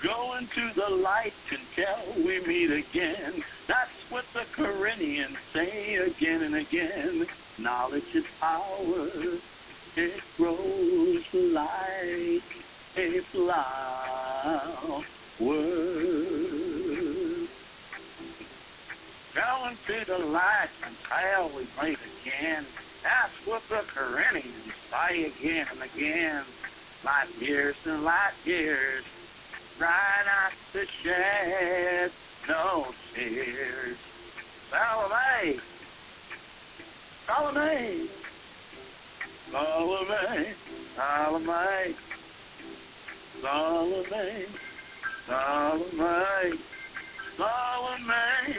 Go into the light until we meet again. That's what the Corinthians say again and again. Knowledge is power. It grows like a flower. Go into the light until we meet again. That's what the Corinthians say again and again. Light years and light years, try not to shed no tears. Salome, Salome, Salome, Salome, Salome, Salome, Salome,